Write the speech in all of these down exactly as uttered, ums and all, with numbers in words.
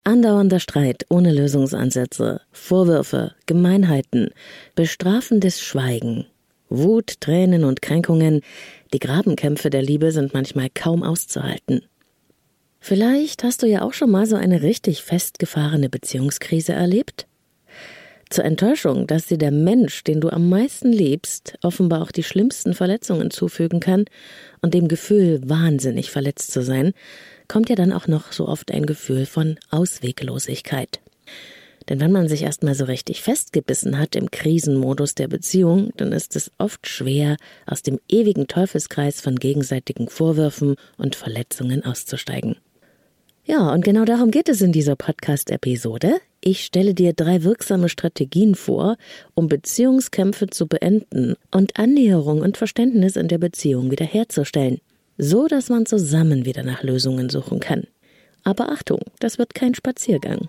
Andauernder Streit ohne Lösungsansätze, Vorwürfe, Gemeinheiten, bestrafendes Schweigen, Wut, Tränen und Kränkungen, die Grabenkämpfe der Liebe sind manchmal kaum auszuhalten. Vielleicht hast du ja auch schon mal so eine richtig festgefahrene Beziehungskrise erlebt? Zur Enttäuschung, dass dir der Mensch, den du am meisten liebst, offenbar auch die schlimmsten Verletzungen zufügen kann und dem Gefühl, wahnsinnig verletzt zu sein, kommt ja dann auch noch so oft ein Gefühl von Ausweglosigkeit. Denn wenn man sich erstmal so richtig festgebissen hat im Krisenmodus der Beziehung, dann ist es oft schwer, aus dem ewigen Teufelskreis von gegenseitigen Vorwürfen und Verletzungen auszusteigen. Ja, und genau darum geht es in dieser Podcast-Episode. Ich stelle dir drei wirksame Strategien vor, um Beziehungskämpfe zu beenden und Annäherung und Verständnis in der Beziehung wiederherzustellen, so dass man zusammen wieder nach Lösungen suchen kann. Aber Achtung, das wird kein Spaziergang.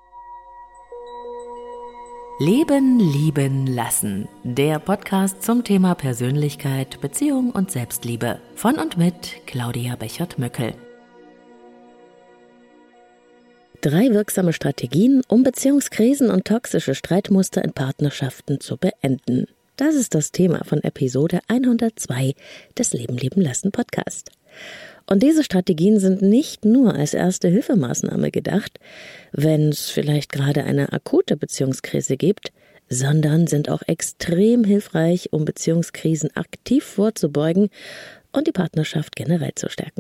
Leben, lieben, lassen. Der Podcast zum Thema Persönlichkeit, Beziehung und Selbstliebe. Von und mit Claudia Bechert-Möckel. Drei wirksame Strategien, um Beziehungskrisen und toxische Streitmuster in Partnerschaften zu beenden. Das ist das Thema von Episode hundertzwei des Leben, lieben, lassen Podcast. Und diese Strategien sind nicht nur als erste Hilfemaßnahme gedacht, wenn es vielleicht gerade eine akute Beziehungskrise gibt, sondern sind auch extrem hilfreich, um Beziehungskrisen aktiv vorzubeugen und die Partnerschaft generell zu stärken.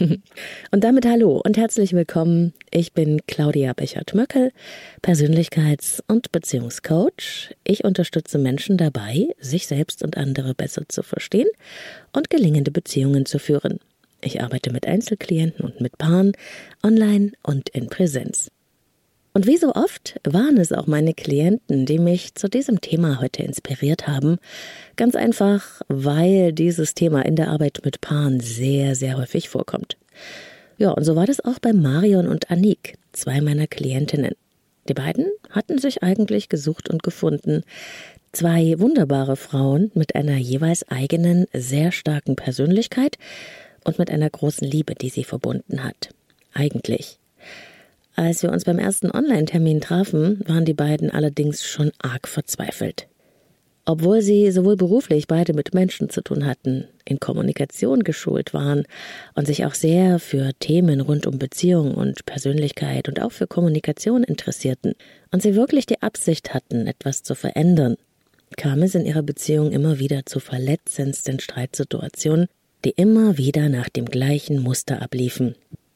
Und damit hallo und herzlich willkommen. Ich bin Claudia Bechert-Möckel, Persönlichkeits- und Beziehungscoach. Ich unterstütze Menschen dabei, sich selbst und andere besser zu verstehen und gelingende Beziehungen zu führen. Ich arbeite mit Einzelklienten und mit Paaren, online und in Präsenz. Und wie so oft waren es auch meine Klienten, die mich zu diesem Thema heute inspiriert haben. Ganz einfach, weil dieses Thema in der Arbeit mit Paaren sehr, sehr häufig vorkommt. Ja, und so war das auch bei Marion und Anik, zwei meiner Klientinnen. Die beiden hatten sich eigentlich gesucht und gefunden. Zwei wunderbare Frauen mit einer jeweils eigenen, sehr starken Persönlichkeit und mit einer großen Liebe, die sie verbunden hat. Eigentlich. Als wir uns beim ersten Online-Termin trafen, waren die beiden allerdings schon arg verzweifelt. Obwohl sie sowohl beruflich beide mit Menschen zu tun hatten, in Kommunikation geschult waren und sich auch sehr für Themen rund um Beziehung und Persönlichkeit und auch für Kommunikation interessierten und sie wirklich die Absicht hatten, etwas zu verändern, kam es in ihrer Beziehung immer wieder zu verletzendsten Streitsituationen, die immer wieder nach dem gleichen Muster abliefen.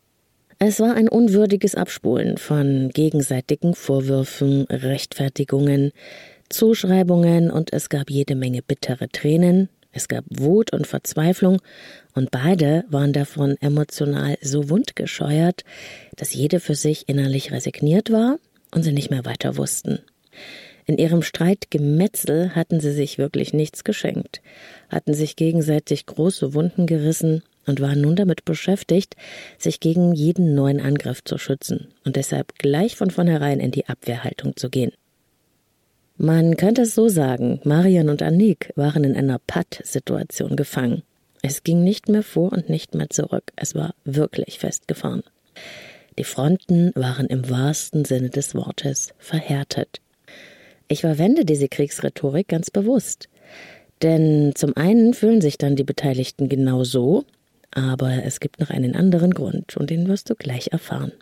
Es war ein unwürdiges Abspulen von gegenseitigen Vorwürfen, Rechtfertigungen, Zuschreibungen und es gab jede Menge bittere Tränen, es gab Wut und Verzweiflung und beide waren davon emotional so wundgescheuert, dass jede für sich innerlich resigniert war und sie nicht mehr weiter wussten. In ihrem Streitgemetzel hatten sie sich wirklich nichts geschenkt, hatten sich gegenseitig große Wunden gerissen und waren nun damit beschäftigt, sich gegen jeden neuen Angriff zu schützen und deshalb gleich von vornherein in die Abwehrhaltung zu gehen. Man könnte es so sagen, Marion und Anik waren in einer Patt-Situation gefangen. Es ging nicht mehr vor und nicht mehr zurück, es war wirklich festgefahren. Die Fronten waren im wahrsten Sinne des Wortes verhärtet. Ich verwende diese Kriegsrhetorik ganz bewusst, denn zum einen fühlen sich dann die Beteiligten genau so, aber es gibt noch einen anderen Grund und den wirst du gleich erfahren.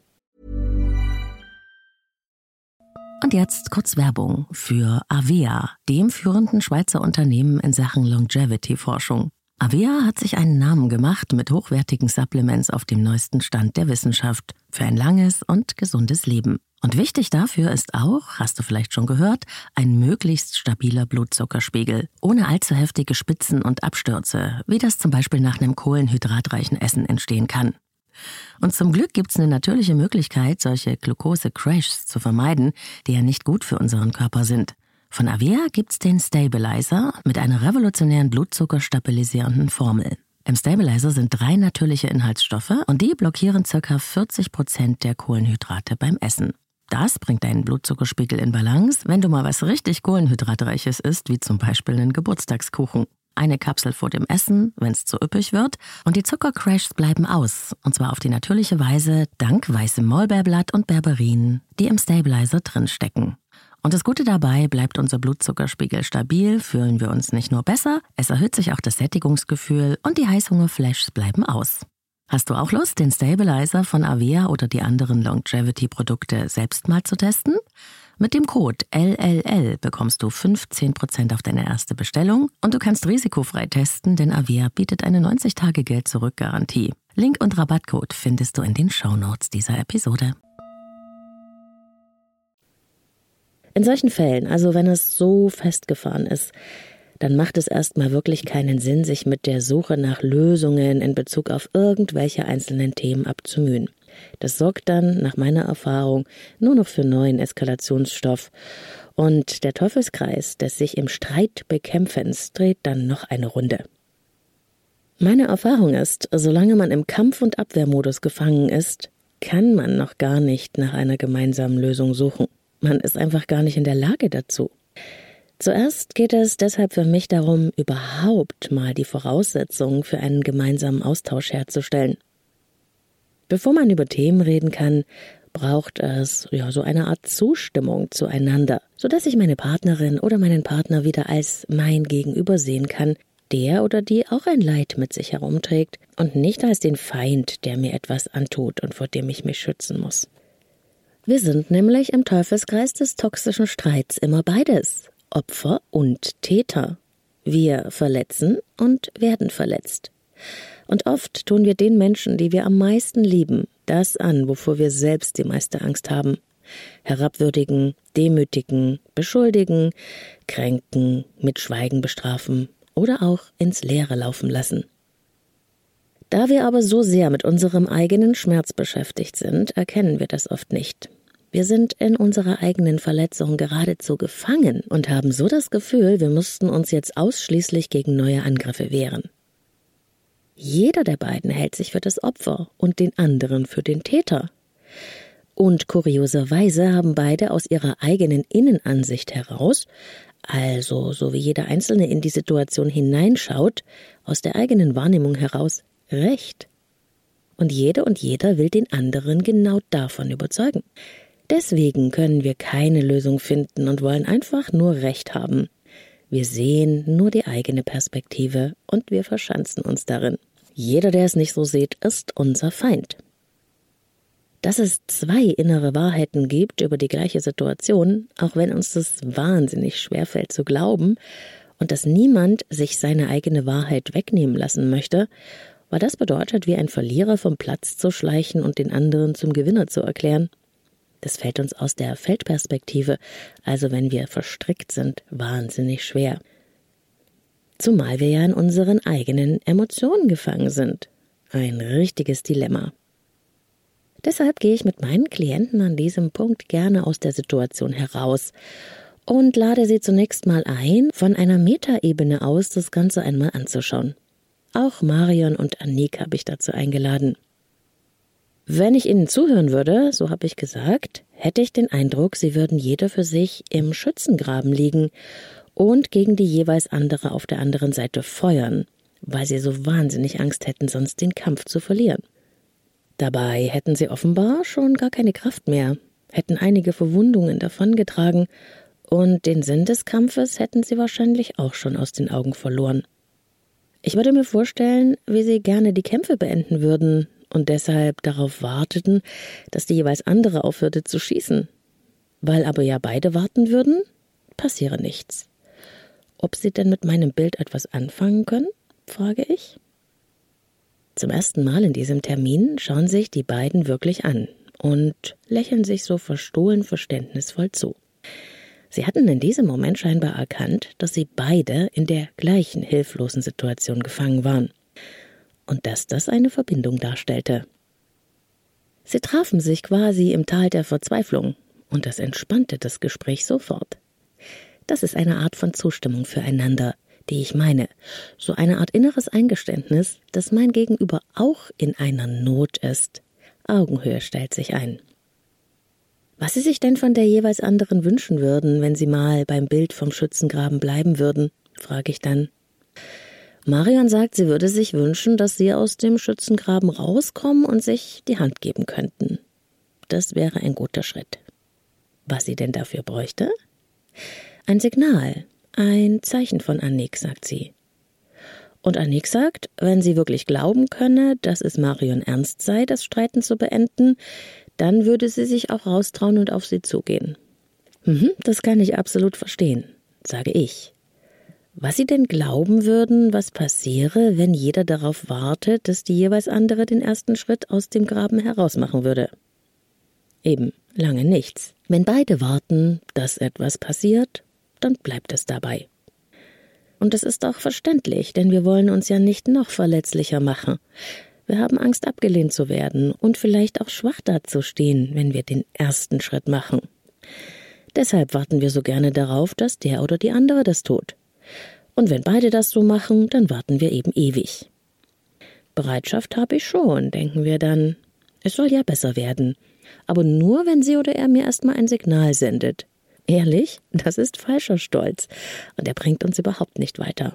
Und jetzt kurz Werbung für Avea, dem führenden Schweizer Unternehmen in Sachen Longevity-Forschung. Avea hat sich einen Namen gemacht mit hochwertigen Supplements auf dem neuesten Stand der Wissenschaft für ein langes und gesundes Leben. Und wichtig dafür ist auch, hast du vielleicht schon gehört, ein möglichst stabiler Blutzuckerspiegel, ohne allzu heftige Spitzen und Abstürze, wie das zum Beispiel nach einem kohlenhydratreichen Essen entstehen kann. Und zum Glück gibt's eine natürliche Möglichkeit, solche Glucose-Crashs zu vermeiden, die ja nicht gut für unseren Körper sind. Von Avea gibt's den Stabilizer mit einer revolutionären blutzuckerstabilisierenden Formel. Im Stabilizer sind drei natürliche Inhaltsstoffe und die blockieren ca. vierzig Prozent der Kohlenhydrate beim Essen. Das bringt deinen Blutzuckerspiegel in Balance, wenn du mal was richtig Kohlenhydratreiches isst, wie zum Beispiel einen Geburtstagskuchen. Eine Kapsel vor dem Essen, wenn es zu üppig wird. Und die Zuckercrashs bleiben aus. Und zwar auf die natürliche Weise dank weißem Maulbeerblatt und Berberin, die im Stabilizer drinstecken. Und das Gute dabei, bleibt unser Blutzuckerspiegel stabil, fühlen wir uns nicht nur besser, es erhöht sich auch das Sättigungsgefühl und die Heißhungerflashs bleiben aus. Hast du auch Lust, den Stabilizer von Avea oder die anderen Longevity-Produkte selbst mal zu testen? Mit dem Code L L L bekommst du fünfzehn Prozent auf deine erste Bestellung und du kannst risikofrei testen, denn Avea bietet eine neunzig Tage Geld-Zurück-Garantie. Link und Rabattcode findest du in den Shownotes dieser Episode. In solchen Fällen, also wenn es so festgefahren ist, dann macht es erstmal wirklich keinen Sinn, sich mit der Suche nach Lösungen in Bezug auf irgendwelche einzelnen Themen abzumühen. Das sorgt dann, nach meiner Erfahrung, nur noch für neuen Eskalationsstoff. Und der Teufelskreis des sich im Streit Bekämpfens dreht dann noch eine Runde. Meine Erfahrung ist, solange man im Kampf- und Abwehrmodus gefangen ist, kann man noch gar nicht nach einer gemeinsamen Lösung suchen. Man ist einfach gar nicht in der Lage dazu. Zuerst geht es deshalb für mich darum, überhaupt mal die Voraussetzungen für einen gemeinsamen Austausch herzustellen. Bevor man über Themen reden kann, braucht es ja so eine Art Zustimmung zueinander, sodass ich meine Partnerin oder meinen Partner wieder als mein Gegenüber sehen kann, der oder die auch ein Leid mit sich herumträgt und nicht als den Feind, der mir etwas antut und vor dem ich mich schützen muss. Wir sind nämlich im Teufelskreis des toxischen Streits immer beides, Opfer und Täter. Wir verletzen und werden verletzt. Und oft tun wir den Menschen, die wir am meisten lieben, das an, wovor wir selbst die meiste Angst haben. Herabwürdigen, demütigen, beschuldigen, kränken, mit Schweigen bestrafen oder auch ins Leere laufen lassen. Da wir aber so sehr mit unserem eigenen Schmerz beschäftigt sind, erkennen wir das oft nicht. Wir sind in unserer eigenen Verletzung geradezu gefangen und haben so das Gefühl, wir müssten uns jetzt ausschließlich gegen neue Angriffe wehren. Jeder der beiden hält sich für das Opfer und den anderen für den Täter. Und kurioserweise haben beide aus ihrer eigenen Innenansicht heraus, also so wie jeder Einzelne in die Situation hineinschaut, aus der eigenen Wahrnehmung heraus, Recht. Und jede und jeder will den anderen genau davon überzeugen. Deswegen können wir keine Lösung finden und wollen einfach nur Recht haben. Wir sehen nur die eigene Perspektive und wir verschanzen uns darin. Jeder, der es nicht so sieht, ist unser Feind. Dass es zwei innere Wahrheiten gibt über die gleiche Situation, auch wenn uns das wahnsinnig schwerfällt zu glauben, und dass niemand sich seine eigene Wahrheit wegnehmen lassen möchte, weil das bedeutet, wie ein Verlierer vom Platz zu schleichen und den anderen zum Gewinner zu erklären. Das fällt uns aus der Feldperspektive, also wenn wir verstrickt sind, wahnsinnig schwer. Zumal wir ja in unseren eigenen Emotionen gefangen sind. Ein richtiges Dilemma. Deshalb gehe ich mit meinen Klienten an diesem Punkt gerne aus der Situation heraus und lade sie zunächst mal ein, von einer Metaebene aus das Ganze einmal anzuschauen. Auch Marion und Anik habe ich dazu eingeladen. Wenn ich ihnen zuhören würde, so habe ich gesagt, hätte ich den Eindruck, sie würden jeder für sich im Schützengraben liegen und gegen die jeweils andere auf der anderen Seite feuern, weil sie so wahnsinnig Angst hätten, sonst den Kampf zu verlieren. Dabei hätten sie offenbar schon gar keine Kraft mehr, hätten einige Verwundungen davongetragen und den Sinn des Kampfes hätten sie wahrscheinlich auch schon aus den Augen verloren. Ich würde mir vorstellen, wie sie gerne die Kämpfe beenden würden und deshalb darauf warteten, dass die jeweils andere aufhörte zu schießen. Weil aber ja beide warten würden, passiere nichts. Ob sie denn mit meinem Bild etwas anfangen können, frage ich. Zum ersten Mal in diesem Termin schauen sich die beiden wirklich an und lächeln sich so verstohlen verständnisvoll zu. Sie hatten in diesem Moment scheinbar erkannt, dass sie beide in der gleichen hilflosen Situation gefangen waren und dass das eine Verbindung darstellte. Sie trafen sich quasi im Tal der Verzweiflung und das entspannte das Gespräch sofort. Das ist eine Art von Zustimmung füreinander, die ich meine, so eine Art inneres Eingeständnis, dass mein Gegenüber auch in einer Not ist. Augenhöhe stellt sich ein. Was Sie sich denn von der jeweils anderen wünschen würden, wenn Sie mal beim Bild vom Schützengraben bleiben würden, frage ich dann. Marion sagt, sie würde sich wünschen, dass sie aus dem Schützengraben rauskommen und sich die Hand geben könnten. Das wäre ein guter Schritt. Was sie denn dafür bräuchte? Ein Signal, ein Zeichen von Annick, sagt sie. Und Annick sagt, wenn sie wirklich glauben könne, dass es Marion ernst sei, das Streiten zu beenden, dann würde sie sich auch raustrauen und auf sie zugehen. Mhm, das kann ich absolut verstehen, sage ich. Was sie denn glauben würden, was passiere, wenn jeder darauf wartet, dass die jeweils andere den ersten Schritt aus dem Graben herausmachen würde? Eben, lange nichts. Wenn beide warten, dass etwas passiert, dann bleibt es dabei. Und es ist auch verständlich, denn wir wollen uns ja nicht noch verletzlicher machen. Wir haben Angst, abgelehnt zu werden und vielleicht auch schwach dazustehen, wenn wir den ersten Schritt machen. Deshalb warten wir so gerne darauf, dass der oder die andere das tut. Und wenn beide das so machen, dann warten wir eben ewig. Bereitschaft habe ich schon, denken wir dann. Es soll ja besser werden. Aber nur, wenn sie oder er mir erstmal ein Signal sendet. Ehrlich, das ist falscher Stolz. Und er bringt uns überhaupt nicht weiter.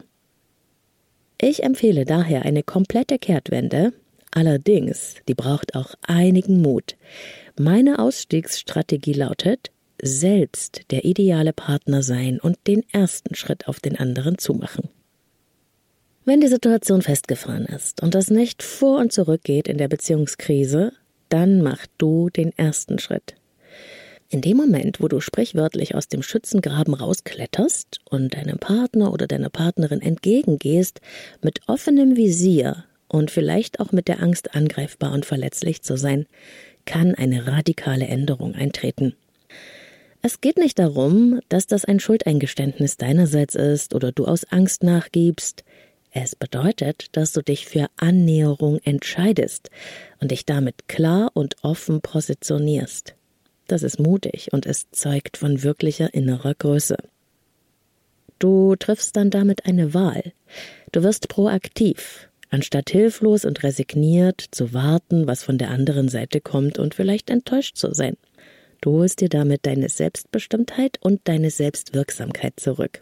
Ich empfehle daher eine komplette Kehrtwende. Allerdings, die braucht auch einigen Mut. Meine Ausstiegsstrategie lautet, selbst der ideale Partner sein und den ersten Schritt auf den anderen zumachen. Wenn die Situation festgefahren ist und das nicht vor und zurück geht in der Beziehungskrise, dann mach du den ersten Schritt. In dem Moment, wo du sprichwörtlich aus dem Schützengraben rauskletterst und deinem Partner oder deiner Partnerin entgegengehst, mit offenem Visier und vielleicht auch mit der Angst, angreifbar und verletzlich zu sein, kann eine radikale Änderung eintreten. Es geht nicht darum, dass das ein Schuldeingeständnis deinerseits ist oder du aus Angst nachgibst. Es bedeutet, dass du dich für Annäherung entscheidest und dich damit klar und offen positionierst. Das ist mutig und es zeugt von wirklicher innerer Größe. Du triffst dann damit eine Wahl. Du wirst proaktiv, anstatt hilflos und resigniert zu warten, was von der anderen Seite kommt und vielleicht enttäuscht zu sein. Du holst dir damit deine Selbstbestimmtheit und deine Selbstwirksamkeit zurück.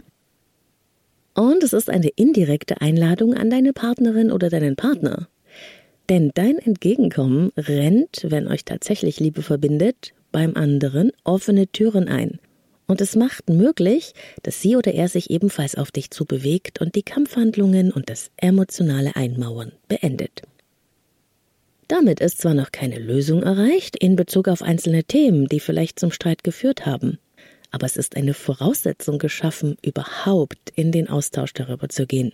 Und es ist eine indirekte Einladung an deine Partnerin oder deinen Partner. Denn dein Entgegenkommen rennt, wenn euch tatsächlich Liebe verbindet, beim anderen offene Türen ein. Und es macht möglich, dass sie oder er sich ebenfalls auf dich zubewegt und die Kampfhandlungen und das emotionale Einmauern beendet. Damit ist zwar noch keine Lösung erreicht in Bezug auf einzelne Themen, die vielleicht zum Streit geführt haben, aber es ist eine Voraussetzung geschaffen, überhaupt in den Austausch darüber zu gehen.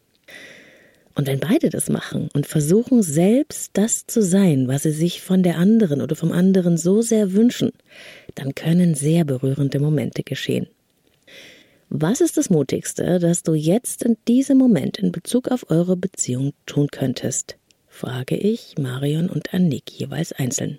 Und wenn beide das machen und versuchen, selbst das zu sein, was sie sich von der anderen oder vom anderen so sehr wünschen, dann können sehr berührende Momente geschehen. Was ist das Mutigste, das du jetzt in diesem Moment in Bezug auf eure Beziehung tun könntest? Frage ich Marion und Annick jeweils einzeln.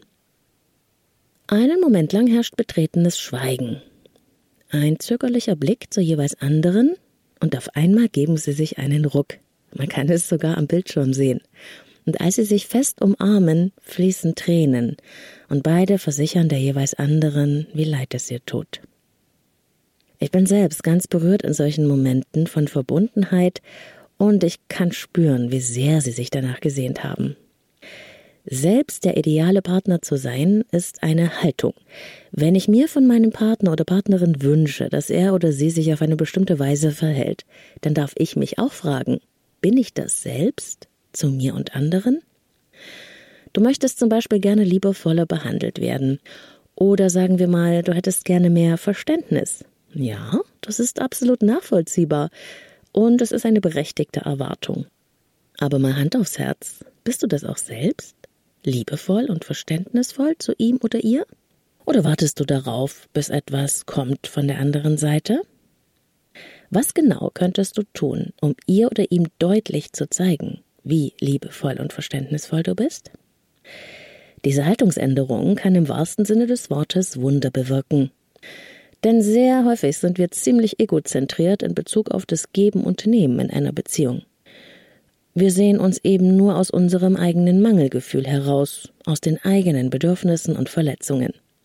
Einen Moment lang herrscht betretenes Schweigen. Ein zögerlicher Blick zur jeweils anderen und auf einmal geben sie sich einen Ruck. Man kann es sogar am Bildschirm sehen. Und als sie sich fest umarmen, fließen Tränen und beide versichern der jeweils anderen, wie leid es ihr tut. Ich bin selbst ganz berührt in solchen Momenten von Verbundenheit und ich kann spüren, wie sehr sie sich danach gesehnt haben. Selbst der ideale Partner zu sein, ist eine Haltung. Wenn ich mir von meinem Partner oder Partnerin wünsche, dass er oder sie sich auf eine bestimmte Weise verhält, dann darf ich mich auch fragen, bin ich das selbst zu mir und anderen? Du möchtest zum Beispiel gerne liebevoller behandelt werden. Oder sagen wir mal, du hättest gerne mehr Verständnis. Ja, das ist absolut nachvollziehbar. Und es ist eine berechtigte Erwartung. Aber mal Hand aufs Herz, bist du das auch selbst? Liebevoll und verständnisvoll zu ihm oder ihr? Oder wartest du darauf, bis etwas kommt von der anderen Seite? Was genau könntest du tun, um ihr oder ihm deutlich zu zeigen, wie liebevoll und verständnisvoll du bist? Diese Haltungsänderung kann im wahrsten Sinne des Wortes Wunder bewirken. Denn sehr häufig sind wir ziemlich egozentriert in Bezug auf das Geben und Nehmen in einer Beziehung. Wir sehen uns eben nur aus unserem eigenen Mangelgefühl heraus, aus den eigenen Bedürfnissen und Verletzungen.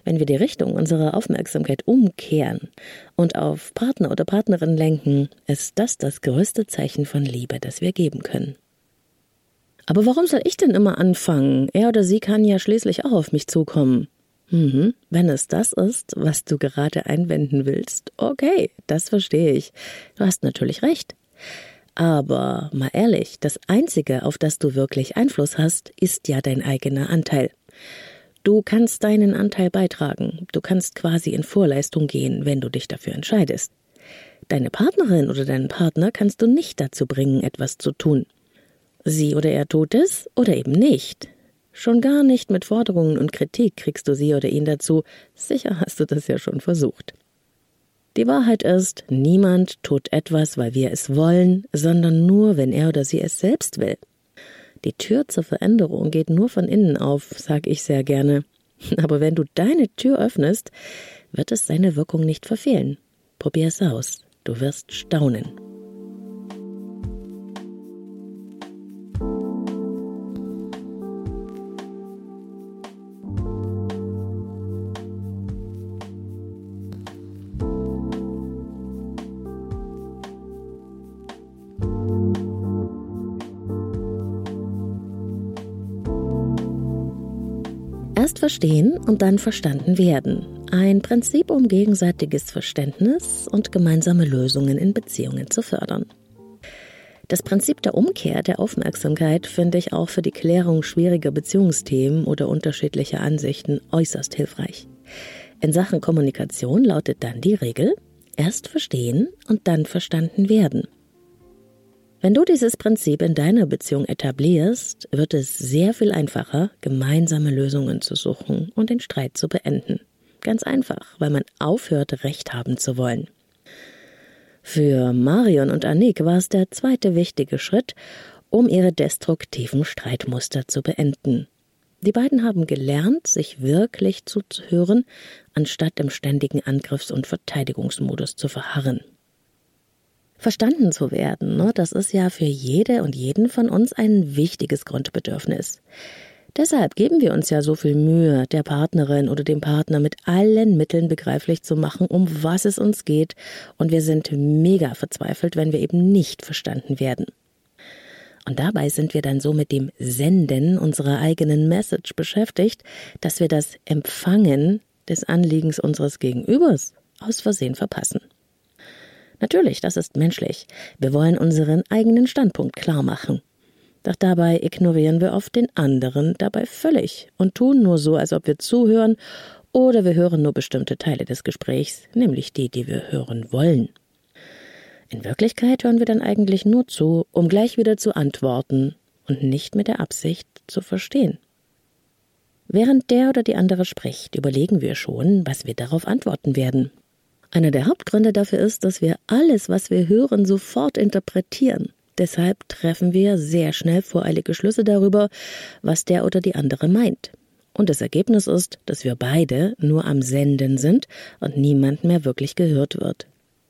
Wenn wir die Richtung unserer Aufmerksamkeit umkehren und auf Partner oder Partnerin lenken, ist das das größte Zeichen von Liebe, das wir geben können. Aber warum soll ich denn immer anfangen? Er oder sie kann ja schließlich auch auf mich zukommen. Mhm, wenn es das ist, was du gerade einwenden willst, okay, das verstehe ich. Du hast natürlich recht. Aber mal ehrlich, das Einzige, auf das du wirklich Einfluss hast, ist ja dein eigener Anteil. Du kannst deinen Anteil beitragen. Du kannst quasi in Vorleistung gehen, wenn du dich dafür entscheidest. Deine Partnerin oder deinen Partner kannst du nicht dazu bringen, etwas zu tun. Sie oder er tut es oder eben nicht. Schon gar nicht mit Forderungen und Kritik kriegst du sie oder ihn dazu. Sicher hast du das ja schon versucht. Die Wahrheit ist, niemand tut etwas, weil wir es wollen, sondern nur, wenn er oder sie es selbst will. Die Tür zur Veränderung geht nur von innen auf, sag ich sehr gerne. Aber wenn du deine Tür öffnest, wird es seine Wirkung nicht verfehlen. Probier es aus. Du wirst staunen. Erst verstehen und dann verstanden werden. Ein Prinzip, um gegenseitiges Verständnis und gemeinsame Lösungen in Beziehungen zu fördern. Das Prinzip der Umkehr der Aufmerksamkeit finde ich auch für die Klärung schwieriger Beziehungsthemen oder unterschiedlicher Ansichten äußerst hilfreich. In Sachen Kommunikation lautet dann die Regel: erst verstehen und dann verstanden werden. Wenn du dieses Prinzip in deiner Beziehung etablierst, wird es sehr viel einfacher, gemeinsame Lösungen zu suchen und den Streit zu beenden. Ganz einfach, weil man aufhört, Recht haben zu wollen. Für Marion und Annick war es der zweite wichtige Schritt, um ihre destruktiven Streitmuster zu beenden. Die beiden haben gelernt, sich wirklich zuzuhören, anstatt im ständigen Angriffs- und Verteidigungsmodus zu verharren. Verstanden zu werden, ne, das ist ja für jede und jeden von uns ein wichtiges Grundbedürfnis. Deshalb geben wir uns ja so viel Mühe, der Partnerin oder dem Partner mit allen Mitteln begreiflich zu machen, um was es uns geht, und wir sind mega verzweifelt, wenn wir eben nicht verstanden werden. Und dabei sind wir dann so mit dem Senden unserer eigenen Message beschäftigt, dass wir das Empfangen des Anliegens unseres Gegenübers aus Versehen verpassen. Natürlich, das ist menschlich. Wir wollen unseren eigenen Standpunkt klar machen. Doch dabei ignorieren wir oft den anderen dabei völlig und tun nur so, als ob wir zuhören, oder wir hören nur bestimmte Teile des Gesprächs, nämlich die, die wir hören wollen. In Wirklichkeit hören wir dann eigentlich nur zu, um gleich wieder zu antworten und nicht mit der Absicht zu verstehen. Während der oder die andere spricht, überlegen wir schon, was wir darauf antworten werden. Einer der Hauptgründe dafür ist, dass wir alles, was wir hören, sofort interpretieren. Deshalb treffen wir sehr schnell voreilige Schlüsse darüber, was der oder die andere meint. Und das Ergebnis ist, dass wir beide nur am Senden sind und niemand mehr wirklich gehört wird.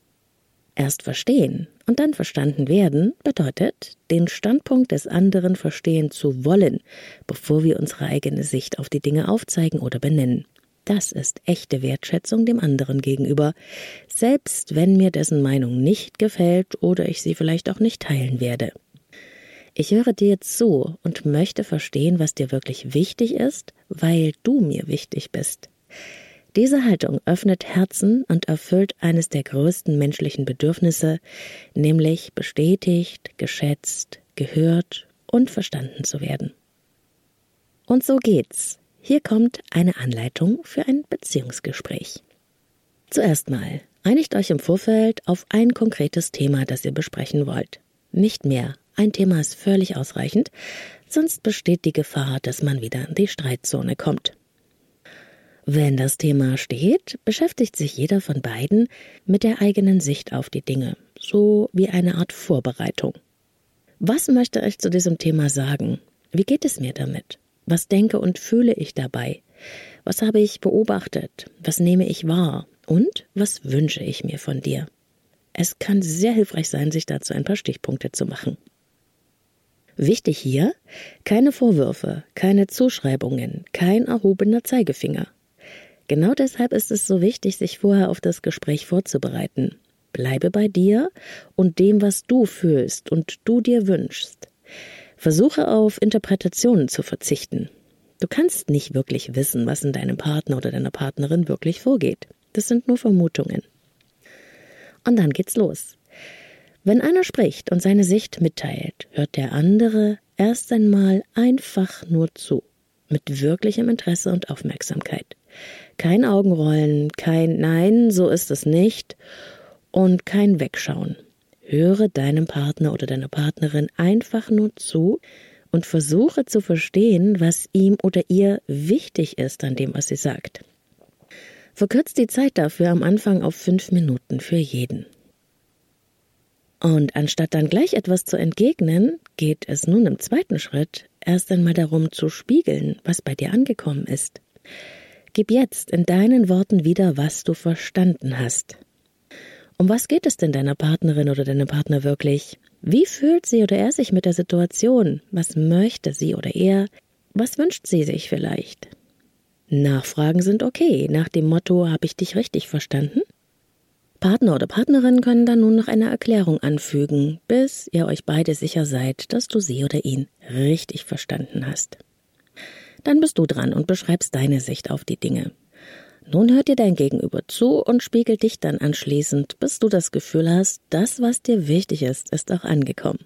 Erst verstehen und dann verstanden werden bedeutet, den Standpunkt des anderen verstehen zu wollen, bevor wir unsere eigene Sicht auf die Dinge aufzeigen oder benennen. Das ist echte Wertschätzung dem anderen gegenüber, selbst wenn mir dessen Meinung nicht gefällt oder ich sie vielleicht auch nicht teilen werde. Ich höre dir zu und möchte verstehen, was dir wirklich wichtig ist, weil du mir wichtig bist. Diese Haltung öffnet Herzen und erfüllt eines der größten menschlichen Bedürfnisse, nämlich bestätigt, geschätzt, gehört und verstanden zu werden. Und so geht's. Hier kommt eine Anleitung für ein Beziehungsgespräch. Zuerst mal, einigt euch im Vorfeld auf ein konkretes Thema, das ihr besprechen wollt. Nicht mehr. Ein Thema ist völlig ausreichend, sonst besteht die Gefahr, dass man wieder in die Streitzone kommt. Wenn das Thema steht, beschäftigt sich jeder von beiden mit der eigenen Sicht auf die Dinge, so wie eine Art Vorbereitung. Was möchte ich zu diesem Thema sagen? Wie geht es mir damit? Was denke und fühle ich dabei? Was habe ich beobachtet? Was nehme ich wahr? Und was wünsche ich mir von dir? Es kann sehr hilfreich sein, sich dazu ein paar Stichpunkte zu machen. Wichtig hier: keine Vorwürfe, keine Zuschreibungen, kein erhobener Zeigefinger. Genau deshalb ist es so wichtig, sich vorher auf das Gespräch vorzubereiten. Bleibe bei dir und dem, was du fühlst und du dir wünschst. Versuche auf Interpretationen zu verzichten. Du kannst nicht wirklich wissen, was in deinem Partner oder deiner Partnerin wirklich vorgeht. Das sind nur Vermutungen. Und dann geht's los. Wenn einer spricht und seine Sicht mitteilt, hört der andere erst einmal einfach nur zu. Mit wirklichem Interesse und Aufmerksamkeit. Kein Augenrollen, kein Nein, so ist es nicht und kein Wegschauen. Höre deinem Partner oder deiner Partnerin einfach nur zu und versuche zu verstehen, was ihm oder ihr wichtig ist an dem, was sie sagt. Verkürzt die Zeit dafür am Anfang auf fünf Minuten für jeden. Und anstatt dann gleich etwas zu entgegnen, geht es nun im zweiten Schritt erst einmal darum zu spiegeln, was bei dir angekommen ist. Gib jetzt in deinen Worten wieder, was du verstanden hast. Um was geht es denn deiner Partnerin oder deinem Partner wirklich? Wie fühlt sie oder er sich mit der Situation? Was möchte sie oder er? Was wünscht sie sich vielleicht? Nachfragen sind okay, nach dem Motto, habe ich dich richtig verstanden? Partner oder Partnerin können dann nun noch eine Erklärung anfügen, bis ihr euch beide sicher seid, dass du sie oder ihn richtig verstanden hast. Dann bist du dran und beschreibst deine Sicht auf die Dinge. Nun hört dir dein Gegenüber zu und spiegelt dich dann anschließend, bis du das Gefühl hast, das, was dir wichtig ist, ist auch angekommen.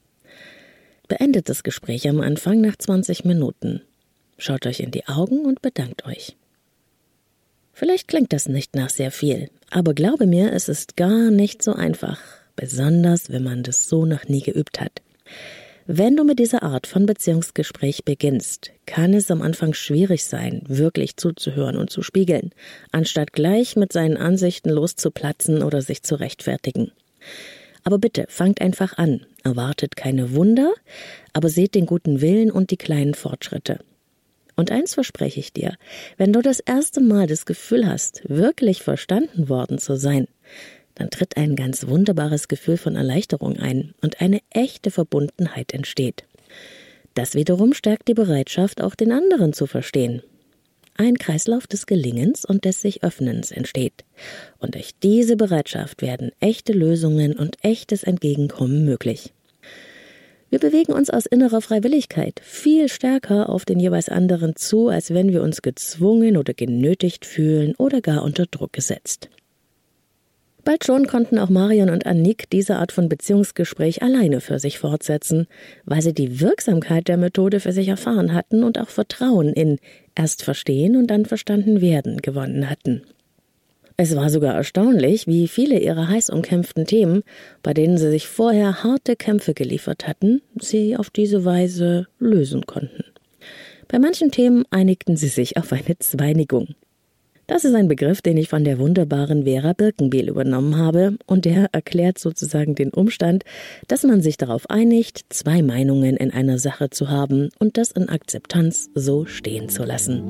Beendet das Gespräch am Anfang nach zwanzig Minuten. Schaut euch in die Augen und bedankt euch. Vielleicht klingt das nicht nach sehr viel, aber glaube mir, es ist gar nicht so einfach, besonders wenn man das so noch nie geübt hat. Wenn du mit dieser Art von Beziehungsgespräch beginnst, kann es am Anfang schwierig sein, wirklich zuzuhören und zu spiegeln, anstatt gleich mit seinen Ansichten loszuplatzen oder sich zu rechtfertigen. Aber bitte, fangt einfach an, erwartet keine Wunder, aber seht den guten Willen und die kleinen Fortschritte. Und eins verspreche ich dir, wenn du das erste Mal das Gefühl hast, wirklich verstanden worden zu sein, dann tritt ein ganz wunderbares Gefühl von Erleichterung ein und eine echte Verbundenheit entsteht. Das wiederum stärkt die Bereitschaft, auch den anderen zu verstehen. Ein Kreislauf des Gelingens und des sich Öffnens entsteht. Und durch diese Bereitschaft werden echte Lösungen und echtes Entgegenkommen möglich. Wir bewegen uns aus innerer Freiwilligkeit viel stärker auf den jeweils anderen zu, als wenn wir uns gezwungen oder genötigt fühlen oder gar unter Druck gesetzt. Bald schon konnten auch Marion und Annick diese Art von Beziehungsgespräch alleine für sich fortsetzen, weil sie die Wirksamkeit der Methode für sich erfahren hatten und auch Vertrauen in erst verstehen und dann verstanden werden gewonnen hatten. Es war sogar erstaunlich, wie viele ihrer heiß umkämpften Themen, bei denen sie sich vorher harte Kämpfe geliefert hatten, sie auf diese Weise lösen konnten. Bei manchen Themen einigten sie sich auf eine Zweinigung. Das ist ein Begriff, den ich von der wunderbaren Vera Birkenbiel übernommen habe und der erklärt sozusagen den Umstand, dass man sich darauf einigt, zwei Meinungen in einer Sache zu haben und das in Akzeptanz so stehen zu lassen.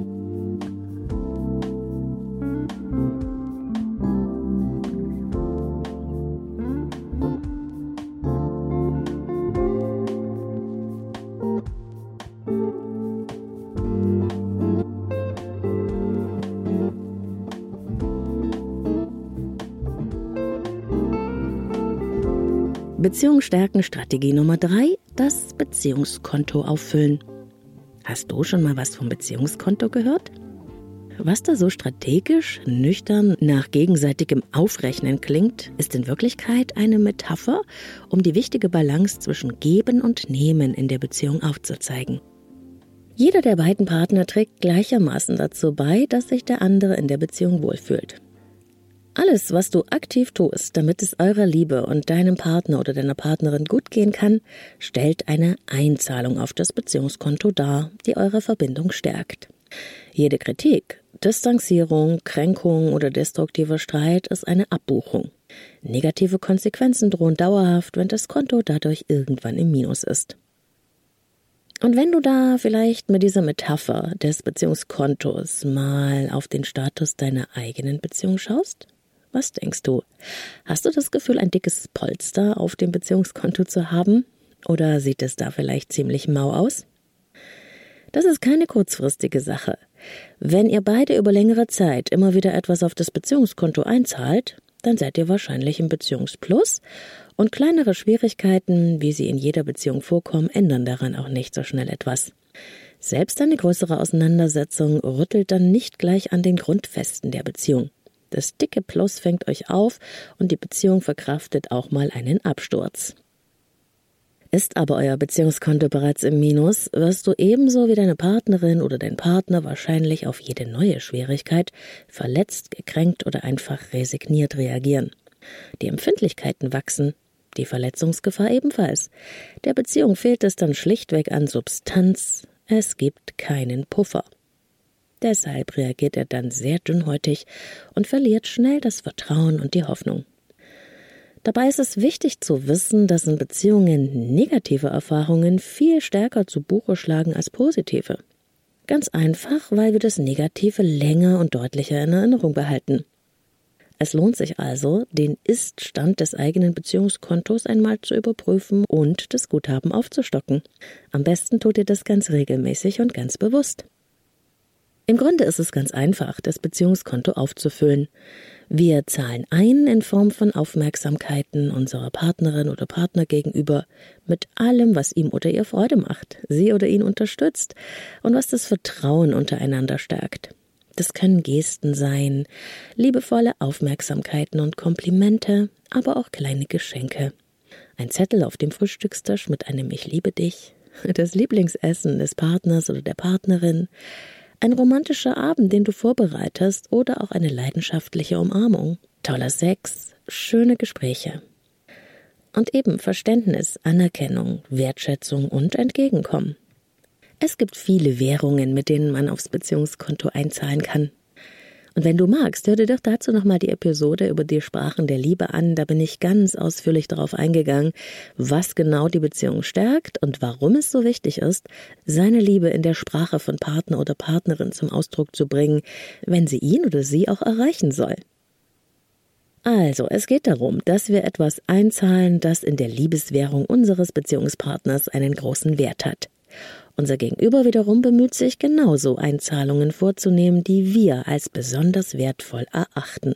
Beziehung stärken Strategie Nummer drei, das Beziehungskonto auffüllen. Hast du schon mal was vom Beziehungskonto gehört? Was da so strategisch, nüchtern nach gegenseitigem Aufrechnen klingt, ist in Wirklichkeit eine Metapher, um die wichtige Balance zwischen Geben und Nehmen in der Beziehung aufzuzeigen. Jeder der beiden Partner trägt gleichermaßen dazu bei, dass sich der andere in der Beziehung wohlfühlt. Alles, was du aktiv tust, damit es eurer Liebe und deinem Partner oder deiner Partnerin gut gehen kann, stellt eine Einzahlung auf das Beziehungskonto dar, die eure Verbindung stärkt. Jede Kritik, Distanzierung, Kränkung oder destruktiver Streit ist eine Abbuchung. Negative Konsequenzen drohen dauerhaft, wenn das Konto dadurch irgendwann im Minus ist. Und wenn du da vielleicht mit dieser Metapher des Beziehungskontos mal auf den Status deiner eigenen Beziehung schaust, was denkst du? Hast du das Gefühl, ein dickes Polster auf dem Beziehungskonto zu haben? Oder sieht es da vielleicht ziemlich mau aus? Das ist keine kurzfristige Sache. Wenn ihr beide über längere Zeit immer wieder etwas auf das Beziehungskonto einzahlt, dann seid ihr wahrscheinlich im Beziehungsplus und kleinere Schwierigkeiten, wie sie in jeder Beziehung vorkommen, ändern daran auch nicht so schnell etwas. Selbst eine größere Auseinandersetzung rüttelt dann nicht gleich an den Grundfesten der Beziehung. Das dicke Plus fängt euch auf und die Beziehung verkraftet auch mal einen Absturz. Ist aber euer Beziehungskonto bereits im Minus, wirst du ebenso wie deine Partnerin oder dein Partner wahrscheinlich auf jede neue Schwierigkeit verletzt, gekränkt oder einfach resigniert reagieren. Die Empfindlichkeiten wachsen, die Verletzungsgefahr ebenfalls. Der Beziehung fehlt es dann schlichtweg an Substanz, es gibt keinen Puffer. Deshalb reagiert er dann sehr dünnhäutig und verliert schnell das Vertrauen und die Hoffnung. Dabei ist es wichtig zu wissen, dass in Beziehungen negative Erfahrungen viel stärker zu Buche schlagen als positive. Ganz einfach, weil wir das Negative länger und deutlicher in Erinnerung behalten. Es lohnt sich also, den Ist-Stand des eigenen Beziehungskontos einmal zu überprüfen und das Guthaben aufzustocken. Am besten tut ihr das ganz regelmäßig und ganz bewusst. Im Grunde ist es ganz einfach, das Beziehungskonto aufzufüllen. Wir zahlen ein in Form von Aufmerksamkeiten unserer Partnerin oder Partner gegenüber, mit allem, was ihm oder ihr Freude macht, sie oder ihn unterstützt und was das Vertrauen untereinander stärkt. Das können Gesten sein, liebevolle Aufmerksamkeiten und Komplimente, aber auch kleine Geschenke. Ein Zettel auf dem Frühstückstisch mit einem Ich liebe dich, das Lieblingsessen des Partners oder der Partnerin, ein romantischer Abend, den du vorbereitest oder auch eine leidenschaftliche Umarmung, toller Sex, schöne Gespräche. Und eben Verständnis, Anerkennung, Wertschätzung und Entgegenkommen. Es gibt viele Währungen, mit denen man aufs Beziehungskonto einzahlen kann. Und wenn du magst, hör dir doch dazu nochmal die Episode über die Sprachen der Liebe an. Da bin ich ganz ausführlich darauf eingegangen, was genau die Beziehung stärkt und warum es so wichtig ist, seine Liebe in der Sprache von Partner oder Partnerin zum Ausdruck zu bringen, wenn sie ihn oder sie auch erreichen soll. Also, es geht darum, dass wir etwas einzahlen, das in der Liebeswährung unseres Beziehungspartners einen großen Wert hat. Unser Gegenüber wiederum bemüht sich, genauso Einzahlungen vorzunehmen, die wir als besonders wertvoll erachten.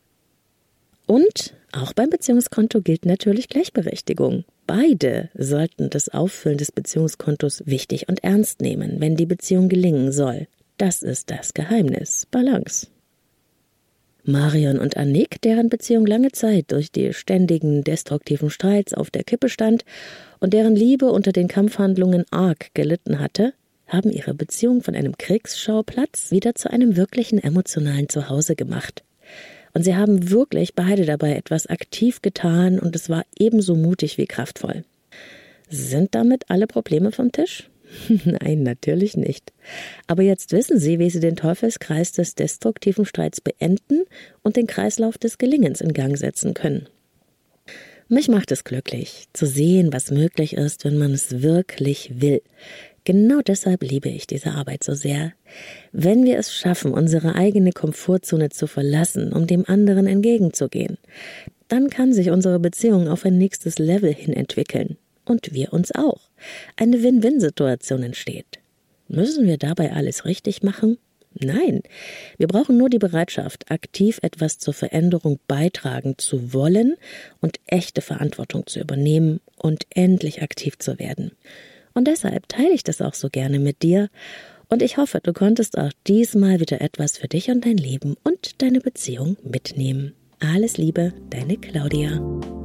Und auch beim Beziehungskonto gilt natürlich Gleichberechtigung. Beide sollten das Auffüllen des Beziehungskontos wichtig und ernst nehmen, wenn die Beziehung gelingen soll. Das ist das Geheimnis. Balance. Marion und Annick, deren Beziehung lange Zeit durch die ständigen destruktiven Streits auf der Kippe stand und deren Liebe unter den Kampfhandlungen arg gelitten hatte, haben ihre Beziehung von einem Kriegsschauplatz wieder zu einem wirklichen emotionalen Zuhause gemacht. Und sie haben wirklich beide dabei etwas aktiv getan und es war ebenso mutig wie kraftvoll. Sind damit alle Probleme vom Tisch? Nein, natürlich nicht. Aber jetzt wissen Sie, wie Sie den Teufelskreis des destruktiven Streits beenden und den Kreislauf des Gelingens in Gang setzen können. Mich macht es glücklich, zu sehen, was möglich ist, wenn man es wirklich will. Genau deshalb liebe ich diese Arbeit so sehr. Wenn wir es schaffen, unsere eigene Komfortzone zu verlassen, um dem anderen entgegenzugehen, dann kann sich unsere Beziehung auf ein nächstes Level hin entwickeln. Und wir uns auch. Eine Win-Win-Situation entsteht. Müssen wir dabei alles richtig machen? Nein, wir brauchen nur die Bereitschaft, aktiv etwas zur Veränderung beitragen zu wollen und echte Verantwortung zu übernehmen und endlich aktiv zu werden. Und deshalb teile ich das auch so gerne mit dir und ich hoffe, du konntest auch diesmal wieder etwas für dich und dein Leben und deine Beziehung mitnehmen. Alles Liebe, deine Claudia.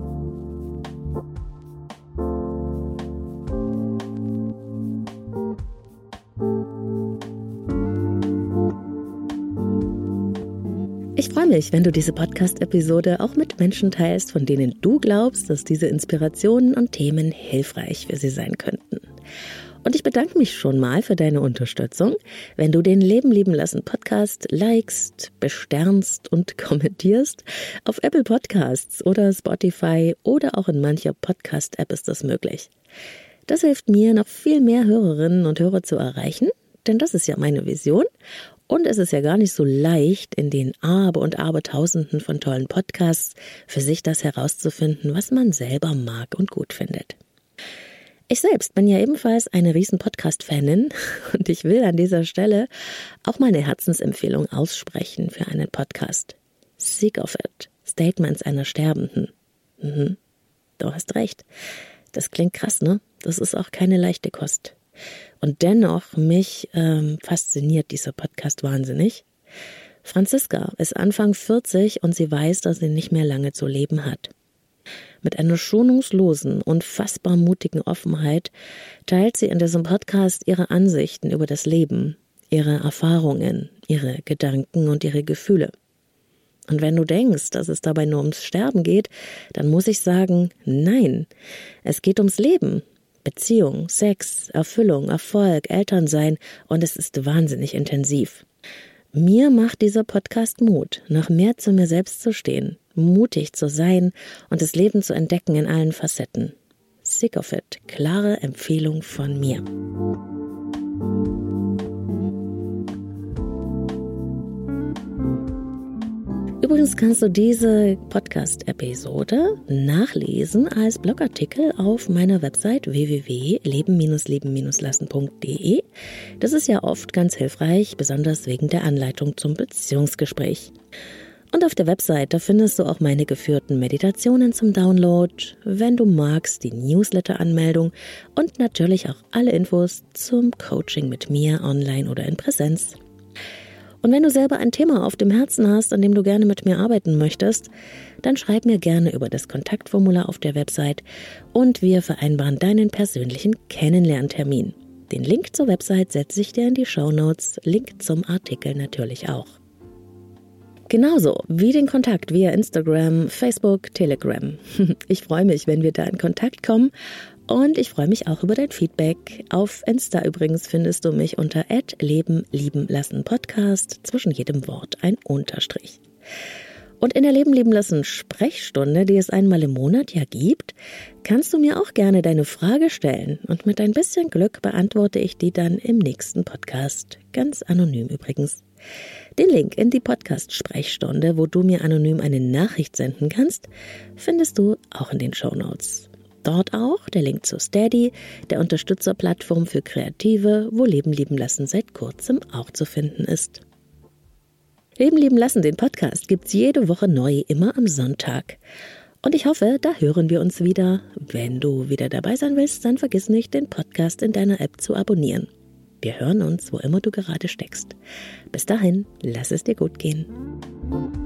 Ich freue mich, wenn du diese Podcast-Episode auch mit Menschen teilst, von denen du glaubst, dass diese Inspirationen und Themen hilfreich für sie sein könnten. Und ich bedanke mich schon mal für deine Unterstützung, wenn du den Leben lieben lassen Podcast likest, besternst und kommentierst. Auf Apple Podcasts oder Spotify oder auch in mancher Podcast-App ist das möglich. Das hilft mir, noch viel mehr Hörerinnen und Hörer zu erreichen, denn das ist ja meine Vision. Und es ist ja gar nicht so leicht, in den Aber- und Abertausenden von tollen Podcasts für sich das herauszufinden, was man selber mag und gut findet. Ich selbst bin ja ebenfalls eine riesen Podcast-Fanin und ich will an dieser Stelle auch mal eine Herzensempfehlung aussprechen für einen Podcast. Sick of It. Statements einer Sterbenden. Mhm. Du hast recht. Das klingt krass, ne? Das ist auch keine leichte Kost. Und dennoch, mich ähm, fasziniert dieser Podcast wahnsinnig. Franziska ist Anfang vierzig und sie weiß, dass sie nicht mehr lange zu leben hat. Mit einer schonungslosen, unfassbar mutigen Offenheit teilt sie in diesem Podcast ihre Ansichten über das Leben, ihre Erfahrungen, ihre Gedanken und ihre Gefühle. Und wenn du denkst, dass es dabei nur ums Sterben geht, dann muss ich sagen, nein, es geht ums Leben. Beziehung, Sex, Erfüllung, Erfolg, Elternsein und es ist wahnsinnig intensiv. Mir macht dieser Podcast Mut, noch mehr zu mir selbst zu stehen, mutig zu sein und das Leben zu entdecken in allen Facetten. Sick of It, klare Empfehlung von mir. Übrigens kannst du diese Podcast-Episode nachlesen als Blogartikel auf meiner Website w w w punkt leben leben lassen punkt d e. Das ist ja oft ganz hilfreich, besonders wegen der Anleitung zum Beziehungsgespräch. Und auf der Website, da findest du auch meine geführten Meditationen zum Download, wenn du magst, die Newsletter-Anmeldung und natürlich auch alle Infos zum Coaching mit mir online oder in Präsenz. Und wenn du selber ein Thema auf dem Herzen hast, an dem du gerne mit mir arbeiten möchtest, dann schreib mir gerne über das Kontaktformular auf der Website und wir vereinbaren deinen persönlichen Kennenlerntermin. Den Link zur Website setze ich dir in die Shownotes, Link zum Artikel natürlich auch. Genauso wie den Kontakt via Instagram, Facebook, Telegram. Ich freue mich, wenn wir da in Kontakt kommen. Und ich freue mich auch über dein Feedback. Auf Insta übrigens findest du mich unter at leben lieben lassen Podcast, zwischen jedem Wort ein Unterstrich. Und in der Leben lieben lassen Sprechstunde, die es einmal im Monat ja gibt, kannst du mir auch gerne deine Frage stellen. Und mit ein bisschen Glück beantworte ich die dann im nächsten Podcast. Ganz anonym übrigens. Den Link in die Podcast-Sprechstunde, wo du mir anonym eine Nachricht senden kannst, findest du auch in den Shownotes. Dort auch der Link zu Steady, der Unterstützerplattform für Kreative, wo Leben lieben lassen seit kurzem auch zu finden ist. Leben lieben lassen, den Podcast gibt's jede Woche neu, immer am Sonntag. Und ich hoffe, da hören wir uns wieder. Wenn du wieder dabei sein willst, dann vergiss nicht, den Podcast in deiner App zu abonnieren. Wir hören uns, wo immer du gerade steckst. Bis dahin, lass es dir gut gehen.